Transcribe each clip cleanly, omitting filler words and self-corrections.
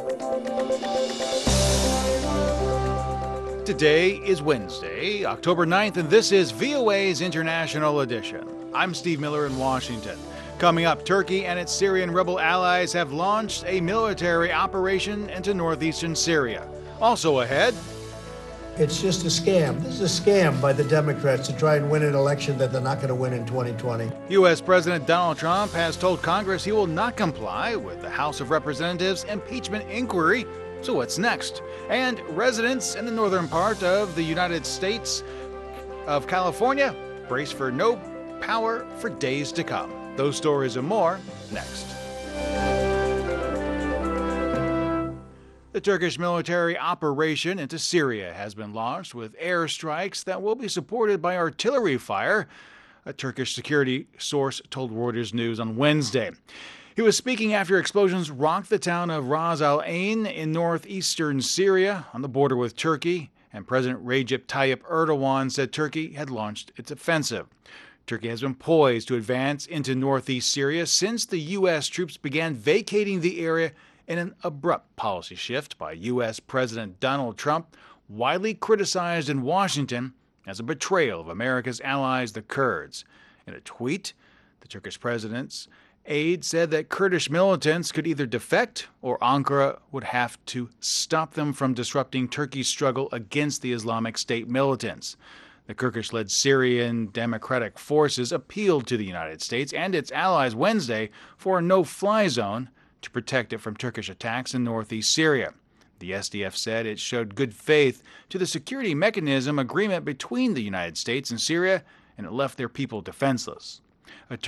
Today is Wednesday, October 9th, and this is VOA's International Edition. I'm Steve Miller in Washington. Coming up, Turkey and its Syrian rebel allies have launched a military operation into northeastern Syria. Also ahead, it's just a scam. This is a scam by the Democrats to try and win an election that they're not going to win in 2020. U.S. President Donald Trump has told Congress he will not comply with the House of Representatives impeachment inquiry. So what's next? And residents in the northern part of the United States of California brace for no power for days to come. Those stories and more next. The Turkish military operation into Syria has been launched with airstrikes that will be supported by artillery fire, a Turkish security source told Reuters News on Wednesday. He was speaking after explosions rocked the town of Ras Al Ain in northeastern Syria on the border with Turkey, and President Recep Tayyip Erdogan said Turkey had launched its offensive. Turkey has been poised to advance into northeast Syria since the U.S. troops began vacating the area in an abrupt policy shift by U.S. President Donald Trump, widely criticized in Washington as a betrayal of America's allies, the Kurds. In a tweet, the Turkish president's aide said that Kurdish militants could either defect or Ankara would have to stop them from disrupting Turkey's struggle against the Islamic State militants. The Kurdish-led Syrian Democratic Forces appealed to the United States and its allies Wednesday for a no-fly zone to protect it from Turkish attacks in northeast Syria. The SDF said it showed good faith to the security mechanism agreement between the United States and Syria, and it left their people defenseless. A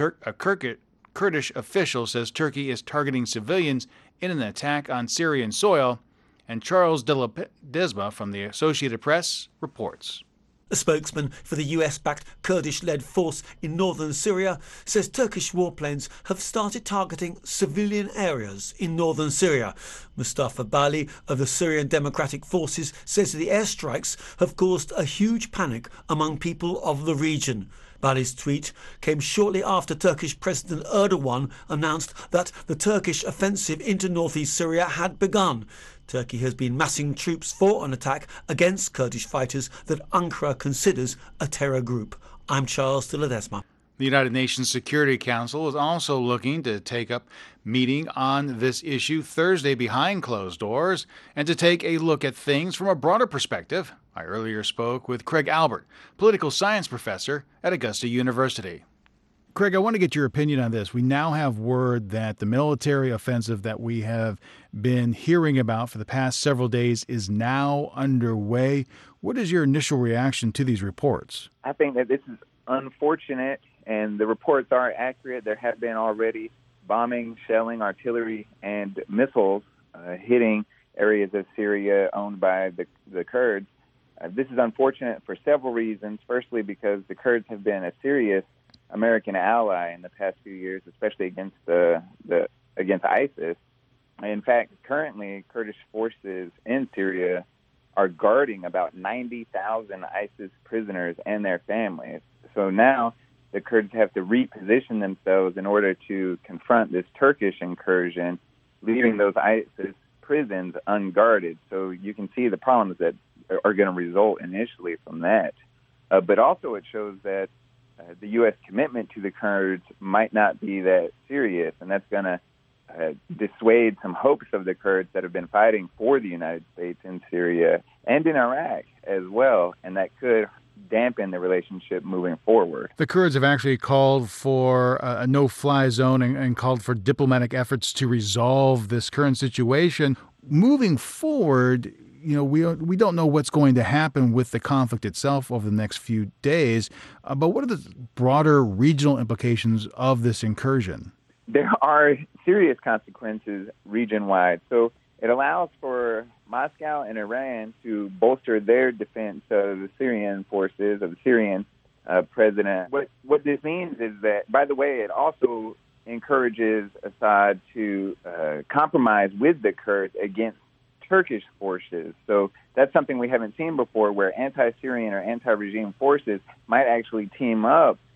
Kurdish official says Turkey is targeting civilians in an attack on Syrian soil, and Charles de Ledesma from the Associated Press reports. A spokesman for the US-backed Kurdish-led force in northern Syria says Turkish warplanes have started targeting civilian areas in northern Syria. Mustafa Bali of the Syrian Democratic Forces says the airstrikes have caused a huge panic among people of the region. Bali's tweet came shortly after Turkish President Erdogan announced that the Turkish offensive into northeast Syria had begun. Turkey has been massing troops for an attack against Kurdish fighters that Ankara considers a terror group. I'm Charles de Ledesma. The United Nations Security Council is also looking to take up meeting on this issue Thursday behind closed doors and to take a look at things from a broader perspective. I earlier spoke with Craig Albert, political science professor at Augusta University. Craig, I want to get your opinion on this. We now have word that the military offensive that we have been hearing about for the past several days is now underway. What is your initial reaction to these reports? I think that this is unfortunate, and the reports are accurate. There have been already bombing, shelling, artillery, and missiles hitting areas of Syria owned by the Kurds. This is unfortunate for several reasons. Firstly, because the Kurds have been a serious American ally in the past few years, especially against against ISIS. In fact, currently, Kurdish forces in Syria are guarding about 90,000 ISIS prisoners and their families. So now the Kurds have to reposition themselves in order to confront this Turkish incursion, leaving those ISIS prisons unguarded. So you can see the problems that are going to result initially from that. But also it shows that the U.S. commitment to the Kurds might not be that serious, and that's going to dissuade some hopes of the Kurds that have been fighting for the United States in Syria and in Iraq as well, and that could dampen the relationship moving forward. The Kurds have actually called for a no-fly zone and called for diplomatic efforts to resolve this current situation. Moving forward, you know, we don't know what's going to happen with the conflict itself over the next few days, but what are the broader regional implications of this incursion? There are serious consequences region-wide. So it allows for Moscow and Iran to bolster their defense of the Syrian forces, of the Syrian president. What this means is that, by the way, it also encourages Assad to compromise with the Kurds against Turkish forces. So that's something we haven't seen before, where anti-Syrian or anti-regime forces might actually team up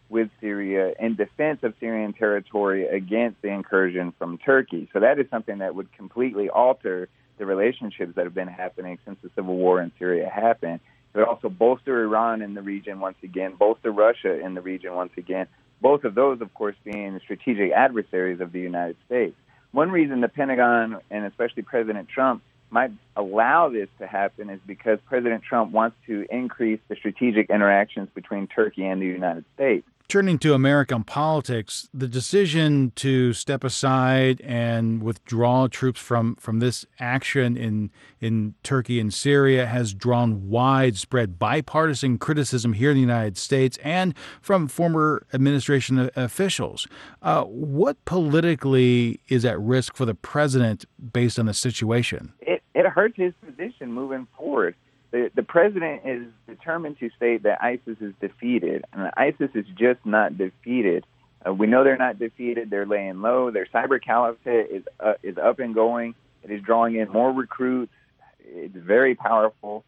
with Syria in defense of Syrian territory against the incursion from Turkey. So that is something that would completely alter the relationships that have been happening since the civil war in Syria happened. It would also bolster Iran in the region once again, bolster Russia in the region once again, both of those, of course, being strategic adversaries of the United States. One reason the Pentagon, and especially President Trump, might allow this to happen is because President Trump wants to increase the strategic interactions between Turkey and the United States. Turning to American politics, the decision to step aside and withdraw troops from this action in Turkey and Syria has drawn widespread bipartisan criticism here in the United States and from former administration officials. What politically is at risk for the president based on the situation? It hurts his position moving forward. The president is determined to state that ISIS is defeated, and ISIS is just not defeated. We know they're not defeated. They're laying low. Their cyber caliphate is up and going. It is drawing in more recruits. It's very powerful.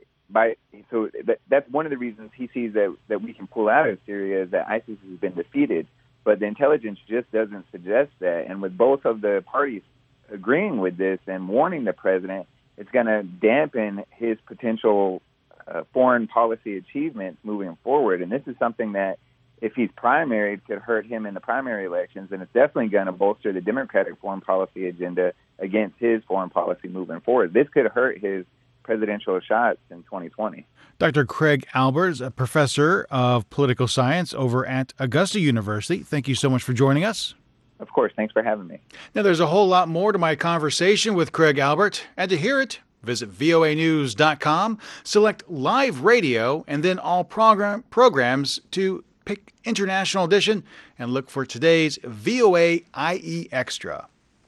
So that's one of the reasons he sees that we can pull out of Syria is that ISIS has been defeated. But the intelligence just doesn't suggest that. And with both of the parties agreeing with this and warning the president, it's going to dampen his potential foreign policy achievements moving forward. And this is something that, if he's primaried, could hurt him in the primary elections. And it's definitely going to bolster the Democratic foreign policy agenda against his foreign policy moving forward. This could hurt his presidential shots in 2020. Dr. Craig Alberts, a professor of political science over at Augusta University. Thank you so much for joining us. Of course. Thanks for having me. Now, there's a whole lot more to my conversation with Craig Alberts, and to hear it, visit voanews.com, select live radio, and then all programs to pick International Edition, and look for today's VOA IE Extra.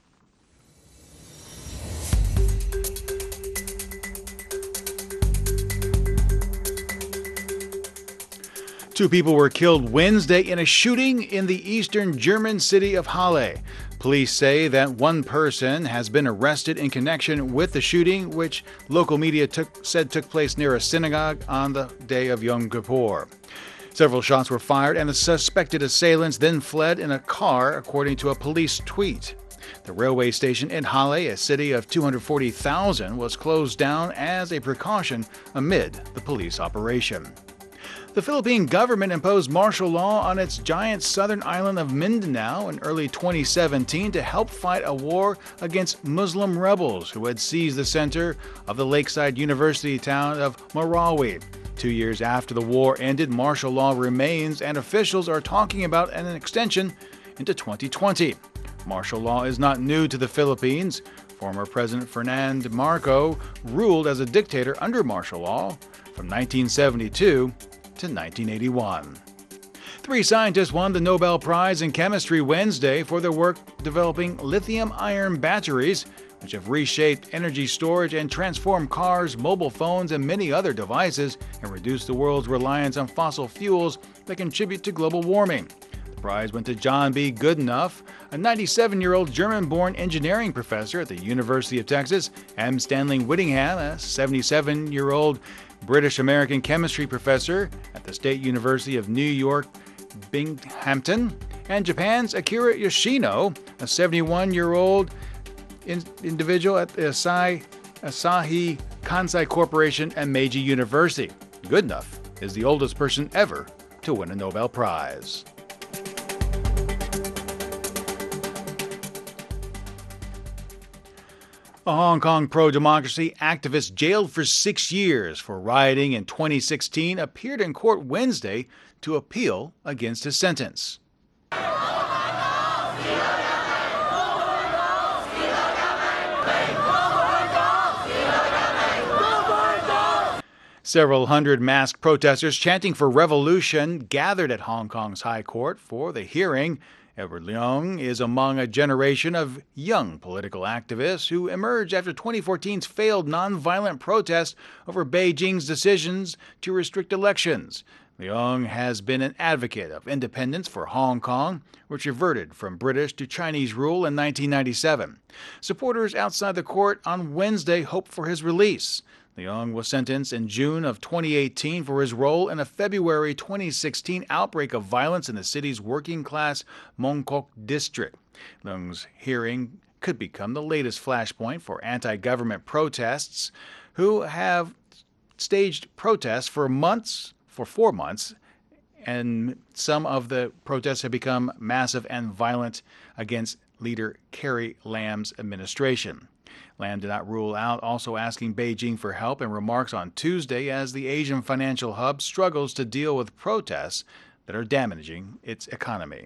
Two people were killed Wednesday in a shooting in the eastern German city of Halle. Police say that one person has been arrested in connection with the shooting, which local media said took place near a synagogue on the day of Yom Kippur. Several shots were fired, and the suspected assailants then fled in a car, according to a police tweet. The railway station in Halle, a city of 240,000, was closed down as a precaution amid the police operation. The Philippine government imposed martial law on its giant southern island of Mindanao in early 2017 to help fight a war against Muslim rebels who had seized the center of the lakeside university town of Marawi. 2 years after the war ended, martial law remains, and officials are talking about an extension into 2020. Martial law is not new to the Philippines. Former President Ferdinand Marcos ruled as a dictator under martial law from 1972 to 1981. 3 scientists won the Nobel Prize in Chemistry Wednesday for their work developing lithium-ion batteries, which have reshaped energy storage and transformed cars, mobile phones, and many other devices, and reduced the world's reliance on fossil fuels that contribute to global warming. The prize went to John B. Goodenough, a 97-year-old German-born engineering professor at the University of Texas, M. Stanley Whittingham, a 77-year-old British-American chemistry professor at the State University of New York, Binghamton, and Japan's Akira Yoshino, a 71-year-old individual at the Asahi Kansai Corporation and Meiji University. Goodenough is the oldest person ever to win a Nobel Prize. A Hong Kong pro-democracy activist jailed for 6 years for rioting in 2016 appeared in court Wednesday to appeal against his sentence. Several hundred masked protesters chanting for revolution gathered at Hong Kong's High Court for the hearing. Edward Leung is among a generation of young political activists who emerged after 2014's failed nonviolent protest over Beijing's decisions to restrict elections. Leung has been an advocate of independence for Hong Kong, which reverted from British to Chinese rule in 1997. Supporters outside the court on Wednesday hope for his release. Leung was sentenced in June of 2018 for his role in a February 2016 outbreak of violence in the city's working-class Mong Kok district. Leung's hearing could become the latest flashpoint for anti-government protests, who have staged protests for 4 months, and some of the protests have become massive and violent against leader Carrie Lam's administration. Lam did not rule out also asking Beijing for help in remarks on Tuesday as the Asian financial hub struggles to deal with protests that are damaging its economy.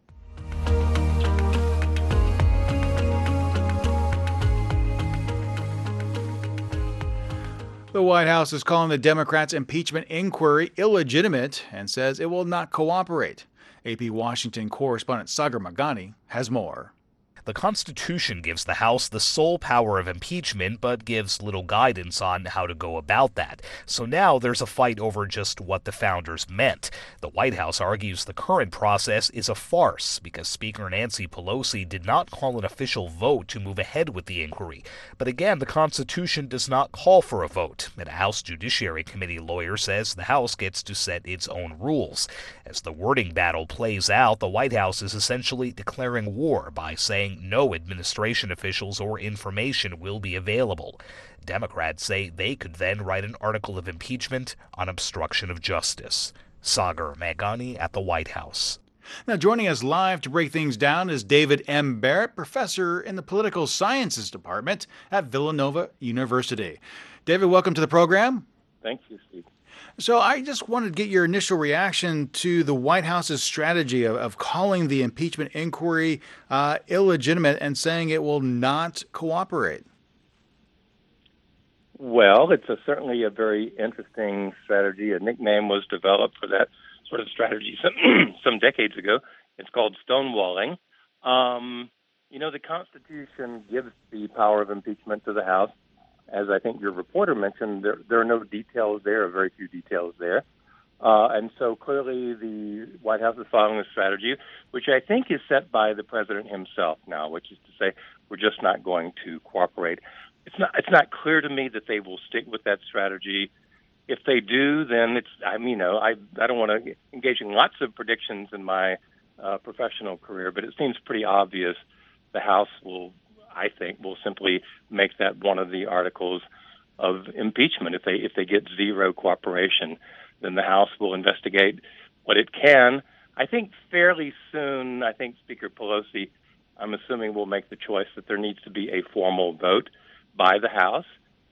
The White House is calling the Democrats' impeachment inquiry illegitimate and says it will not cooperate. AP Washington correspondent Sagar Meghani has more. The Constitution gives the House the sole power of impeachment, but gives little guidance on how to go about that. So now there's a fight over just what the founders meant. The White House argues the current process is a farce because Speaker Nancy Pelosi did not call an official vote to move ahead with the inquiry. But again, the Constitution does not call for a vote, and a House Judiciary Committee lawyer says the House gets to set its own rules. As the wording battle plays out, the White House is essentially declaring war by saying no administration officials or information will be available. Democrats say they could then write an article of impeachment on obstruction of justice. Sagar Meghani at the White House. Now, joining us live to break things down is David M. Barrett, professor in the Political Sciences Department at Villanova University. David, welcome to the program. Thank you, Steve. So I just wanted to get your initial reaction to the White House's strategy of calling the impeachment inquiry illegitimate and saying it will not cooperate. Well, it's certainly a very interesting strategy. A nickname was developed for that sort of strategy some decades ago. It's called stonewalling. The Constitution gives the power of impeachment to the House. As I think your reporter mentioned, there are no details there, very few details there. And so clearly the White House is following a strategy, which I think is set by the president himself now, which is to say we're just not going to cooperate. It's not clear to me that they will stick with that strategy. If they do, then I don't want to engage in lots of predictions in my professional career, but it seems pretty obvious the House will simply make that one of the articles of impeachment. If they get zero cooperation, then the House will investigate what it can. I think fairly soon, Speaker Pelosi, I'm assuming, will make the choice that there needs to be a formal vote by the House.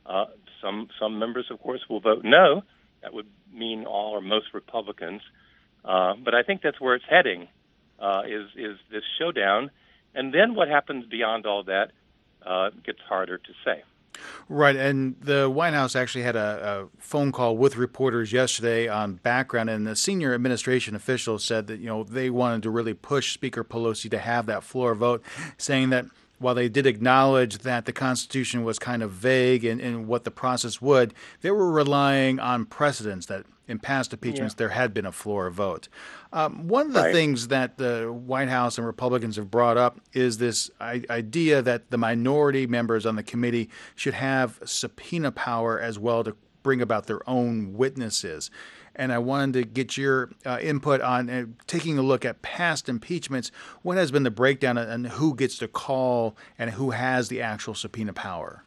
Some members, of course, will vote no. That would mean all or most Republicans. But I think that's where it's heading, is this showdown. And then what happens beyond all that gets harder to say. Right, and the White House actually had a phone call with reporters yesterday on background, and the senior administration official said that, they wanted to really push Speaker Pelosi to have that floor vote, saying that while they did acknowledge that the Constitution was kind of vague in what the process would, they were relying on precedents that in past impeachments there had been a floor vote. One of the things that the White House and Republicans have brought up is this idea that the minority members on the committee should have subpoena power as well to bring about their own witnesses. And I wanted to get your input on taking a look at past impeachments. What has been the breakdown on who gets to call and who has the actual subpoena power?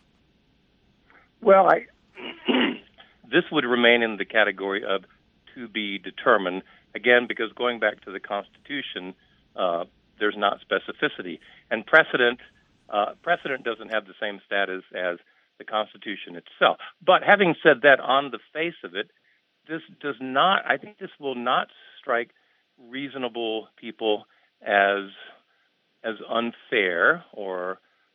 Well, this would remain in the category of to be determined, again, because going back to the Constitution, there's not specificity. And precedent doesn't have the same status as the Constitution itself. But having said that, on the face of it, this will not strike reasonable people as unfair or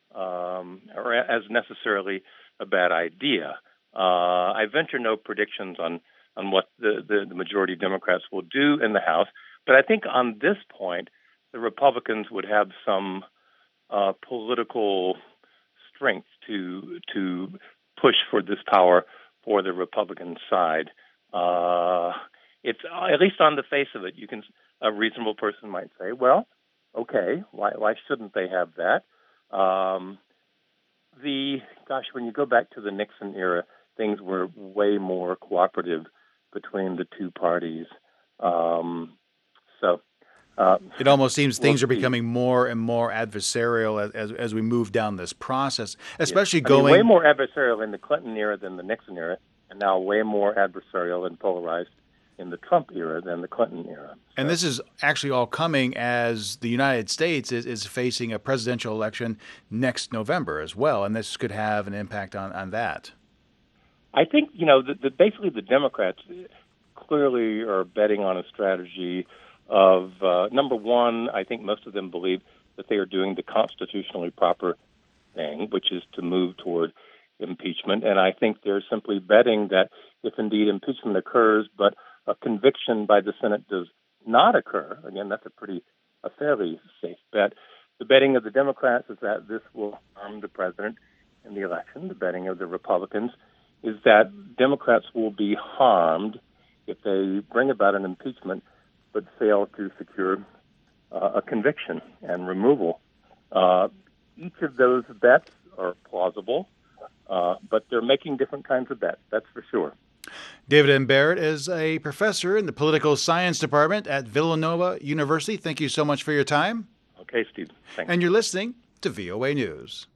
as necessarily a bad idea. I venture no predictions on what the majority Democrats will do in the House, but I think on this point, the Republicans would have some political strength to push for this power for the Republican side. it's at least on the face of it, a reasonable person might say, well, okay, why shouldn't they have that? When you go back to the Nixon era, things were way more cooperative between the two parties. It almost seems things are becoming more and more adversarial as we move down this process, especially way more adversarial in the Clinton era than the Nixon era, and now way more adversarial and polarized in the Trump era than the Clinton era. And this is actually all coming as the United States is facing a presidential election next November as well, and this could have an impact on that. I think, basically the Democrats clearly are betting on a strategy of, number one, I think most of them believe that they are doing the constitutionally proper thing, which is to move toward impeachment. And I think they're simply betting that if indeed impeachment occurs, but a conviction by the Senate does not occur, again, that's a fairly safe bet. The betting of the Democrats is that this will harm the president in the election. The betting of the Republicans is that Democrats will be harmed if they bring about an impeachment but fail to secure a conviction and removal. Each of those bets are plausible, but they're making different kinds of bets, that's for sure. David M. Barrett is a professor in the political science department at Villanova University. Thank you so much for your time. Okay, Steve. Thanks. And you're listening to VOA News.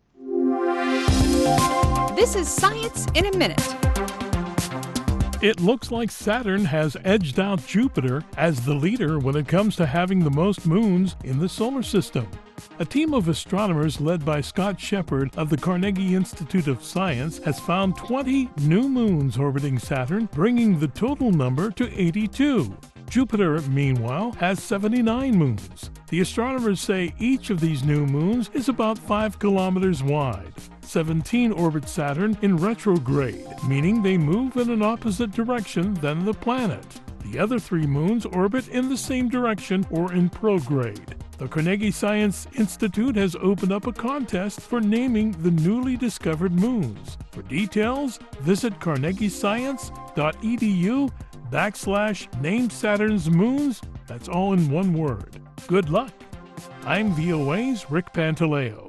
This is Science in a Minute. It looks like Saturn has edged out Jupiter as the leader when it comes to having the most moons in the solar system. A team of astronomers led by Scott Shepard of the Carnegie Institute of Science has found 20 new moons orbiting Saturn, bringing the total number to 82. Jupiter, meanwhile, has 79 moons. The astronomers say each of these new moons is about 5 kilometers wide. 17 orbit Saturn in retrograde, meaning they move in an opposite direction than the planet. The other 3 moons orbit in the same direction or in prograde. The Carnegie Science Institute has opened up a contest for naming the newly discovered moons. For details, visit carnegiescience.edu/name Saturn's moons. That's all in one word. Good luck. I'm VOA's Rick Pantaleo.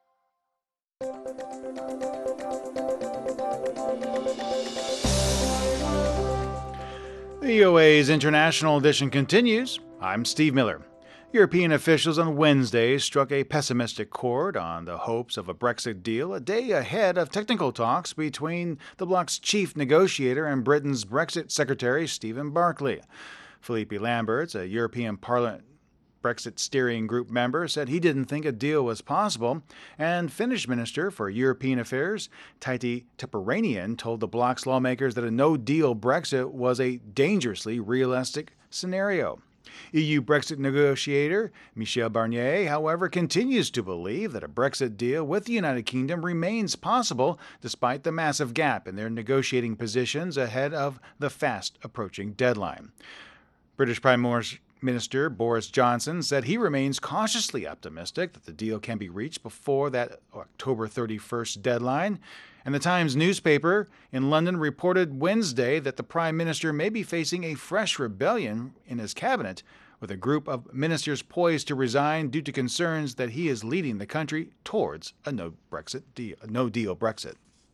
VOA's International Edition continues. I'm Steve Miller. European officials on Wednesday struck a pessimistic chord on the hopes of a Brexit deal a day ahead of technical talks between the bloc's chief negotiator and Britain's Brexit Secretary Stephen Barclay. Philippe Lamberts, a European Parliament Brexit Steering Group member, said he didn't think a deal was possible, and Finnish Minister for European Affairs Tytti Tuppurainen told the bloc's lawmakers that a no-deal Brexit was a dangerously realistic scenario. EU Brexit negotiator Michel Barnier, however, continues to believe that a Brexit deal with the United Kingdom remains possible despite the massive gap in their negotiating positions ahead of the fast-approaching deadline. British Prime Minister Boris Johnson said he remains cautiously optimistic that the deal can be reached before that October 31st deadline. And the Times newspaper in London reported Wednesday that the Prime Minister may be facing a fresh rebellion in his cabinet, with a group of ministers poised to resign due to concerns that he is leading the country towards a no-deal Brexit.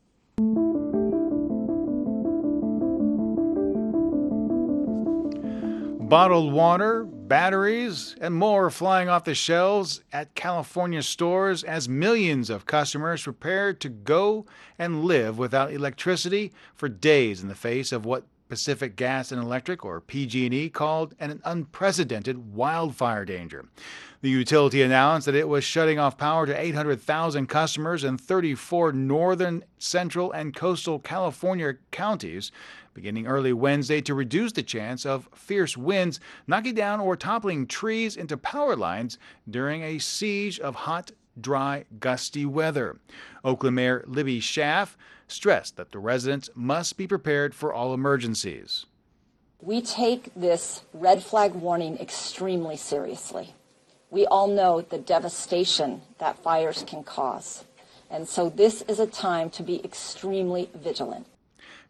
Bottled water, batteries, and more flying off the shelves at California stores as millions of customers prepare to go and live without electricity for days in the face of what Pacific Gas and Electric, or PG&E, called an unprecedented wildfire danger. The utility announced that it was shutting off power to 800,000 customers in 34 northern, central, and coastal California counties beginning early Wednesday to reduce the chance of fierce winds knocking down or toppling trees into power lines during a siege of hot, dry, gusty weather. Oakland Mayor Libby Schaaf stressed that the residents must be prepared for all emergencies. We take this red flag warning extremely seriously. We all know the devastation that fires can cause. And so this is a time to be extremely vigilant.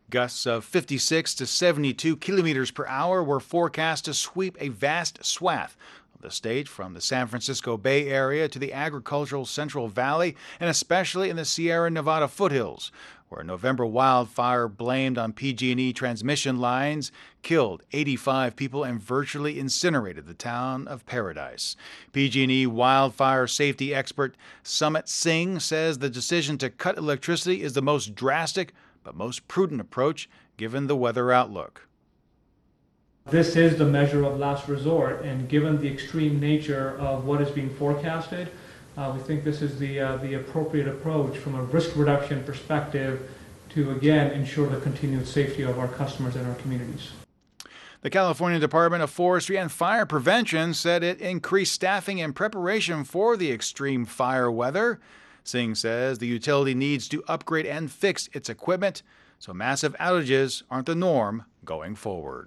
Gusts of 56 to 72 kilometers per hour were forecast to sweep a vast swath of the state from the San Francisco Bay Area to the agricultural Central Valley, and especially in the Sierra Nevada foothills, where a November wildfire blamed on PG&E transmission lines killed 85 people and virtually incinerated the town of Paradise. PG&E wildfire safety expert Sumit Singh says the decision to cut electricity is the most drastic but most prudent approach given the weather outlook. This is the measure of last resort, and given the extreme nature of what is being forecasted, we think this is the appropriate approach from a risk reduction perspective to, again, ensure the continued safety of our customers and our communities. The California Department of Forestry and Fire Prevention said it increased staffing in preparation for the extreme fire weather. Singh says the utility needs to upgrade and fix its equipment so massive outages aren't the norm going forward.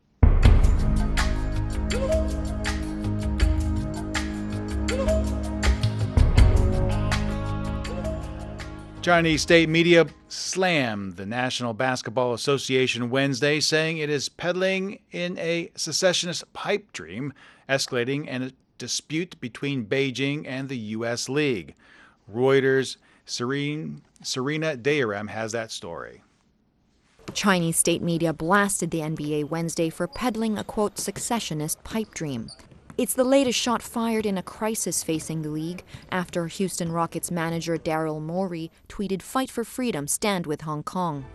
Chinese state media slammed the National Basketball Association Wednesday, saying it is peddling in a secessionist pipe dream, escalating in a dispute between Beijing and the U.S. League. Reuters' Serena Dayaram has that story. Chinese state media blasted the NBA Wednesday for peddling a, quote, secessionist pipe dream. It's the latest shot fired in a crisis facing the league after Houston Rockets manager Daryl Morey tweeted, "Fight for freedom, stand with Hong Kong."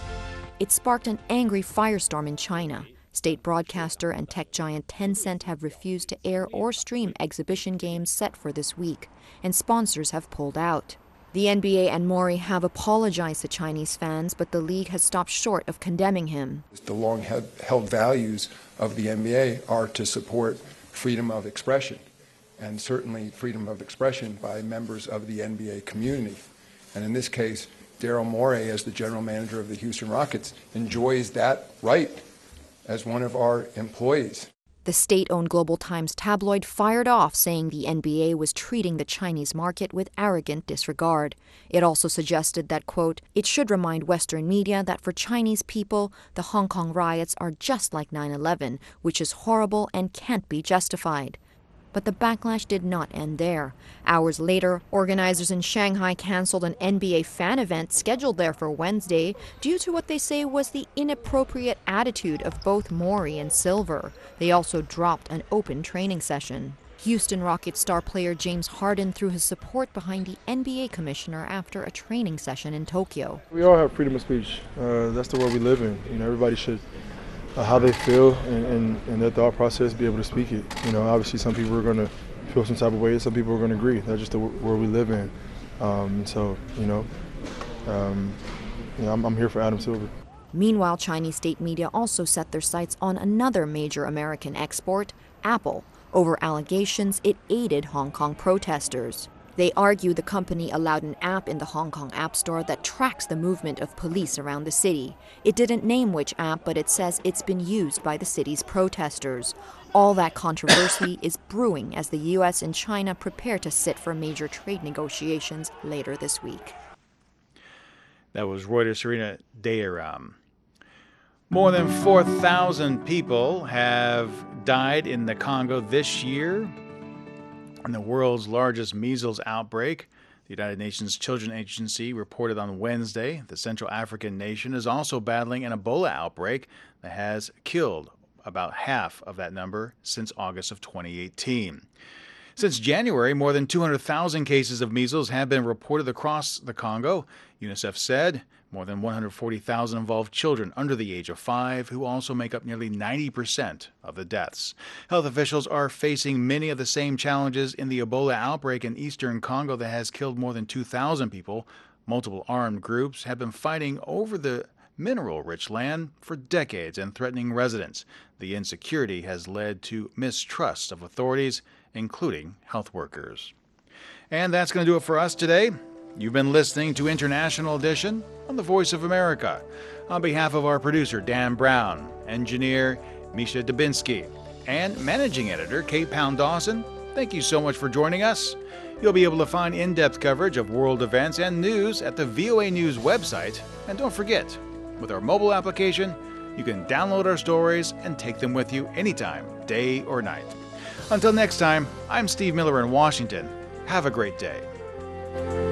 It sparked an angry firestorm in China. State broadcaster and tech giant Tencent have refused to air or stream exhibition games set for this week, and sponsors have pulled out. The NBA and Morey have apologized to Chinese fans, but the league has stopped short of condemning him. The long-held values of the NBA are to support freedom of expression, and certainly freedom of expression by members of the NBA community. And in this case, Daryl Morey, as the general manager of the Houston Rockets, enjoys that right as one of our employees. The state-owned Global Times tabloid fired off, saying the NBA was treating the Chinese market with arrogant disregard. It also suggested that, quote, it should remind Western media that for Chinese people, the Hong Kong riots are just like 9/11, which is horrible and can't be justified. But the backlash did not end there. Hours later, organizers in Shanghai canceled an NBA fan event scheduled there for Wednesday due to what they say was the inappropriate attitude of both Morey and Silver. They also dropped an open training session. Houston Rockets star player James Harden threw his support behind the NBA commissioner after a training session in Tokyo. We all have freedom of speech. That's the world we live in. Everybody should how they feel and their thought process, be able to speak it. Obviously some people are going to feel some type of way and some people are going to agree. That's just the world we live in. I'm here for Adam Silver. Meanwhile, Chinese state media also set their sights on another major American export, Apple, over allegations it aided Hong Kong protesters. They argue the company allowed an app in the Hong Kong App Store that tracks the movement of police around the city. It didn't name which app, but it says it's been used by the city's protesters. All that controversy is brewing as the U.S. and China prepare to sit for major trade negotiations later this week. That was Reuters' Serena Dayaram. More than 4,000 people have died in the Congo this year. In the world's largest measles outbreak, the United Nations Children's Agency reported on Wednesday the Central African nation is also battling an Ebola outbreak that has killed about half of that number since August of 2018. Since January, more than 200,000 cases of measles have been reported across the Congo. UNICEF said more than 140,000 involved children under the age of 5, who also make up nearly 90% of the deaths. Health officials are facing many of the same challenges in the Ebola outbreak in eastern Congo that has killed more than 2,000 people. Multiple armed groups have been fighting over the mineral-rich land for decades and threatening residents. The insecurity has led to mistrust of authorities, including health workers. And that's going to do it for us today. You've been listening to International Edition on the Voice of America. On behalf of our producer, Dan Brown, engineer Misha Dubinsky, and managing editor Kate Pound-Dawson, thank you so much for joining us. You'll be able to find in-depth coverage of world events and news at the VOA News website. And don't forget, With our mobile application, you can download our stories and take them with you anytime, day or night. Until next time, I'm Steve Miller in Washington. Have a great day.